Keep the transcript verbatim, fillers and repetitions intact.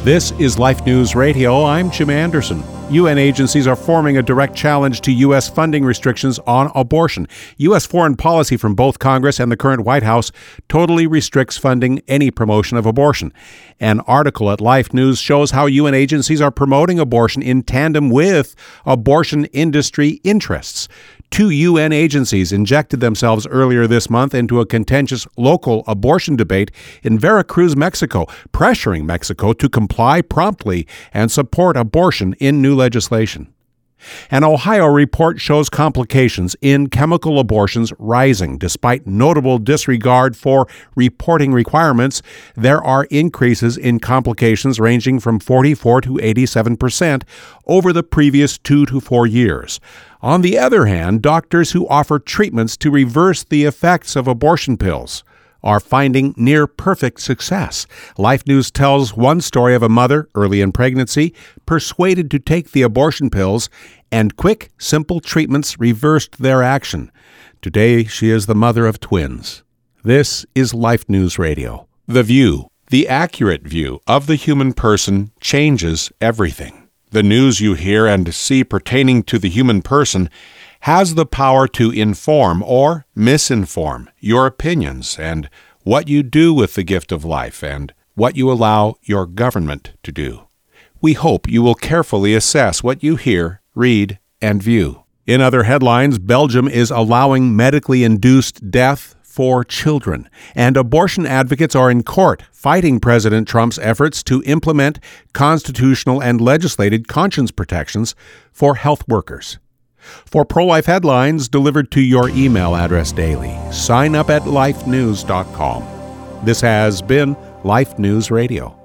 This is Life News Radio. I'm Jim Anderson. U N agencies are forming a direct challenge to U S funding restrictions on abortion. U S foreign policy from both Congress and the current White House totally restricts funding any promotion of abortion. An article at Life News shows how U N agencies are promoting abortion in tandem with abortion industry interests. Two U N agencies injected themselves earlier this month into a contentious local abortion debate in Veracruz, Mexico, pressuring Mexico to comply promptly and support abortion in new legislation. An Ohio report shows complications in chemical abortions rising. Despite notable disregard for reporting requirements, there are increases in complications ranging from forty-four to eighty-seven percent over the previous two to four years. On the other hand, doctors who offer treatments to reverse the effects of abortion pills are finding near-perfect success. Life News tells one story of a mother, early in pregnancy, persuaded to take the abortion pills, and quick, simple treatments reversed their action. Today, she is the mother of twins. This is Life News Radio. The View, the accurate view of the human person, changes everything. The news you hear and see pertaining to the human person has the power to inform or misinform your opinions and what you do with the gift of life and what you allow your government to do. We hope you will carefully assess what you hear, read, and view. In other headlines, Belgium is allowing medically induced death for children, and abortion advocates are in court fighting President Trump's efforts to implement constitutional and legislated conscience protections for health workers. For pro-life headlines delivered to your email address daily, sign up at life news dot com. This has been Life News Radio.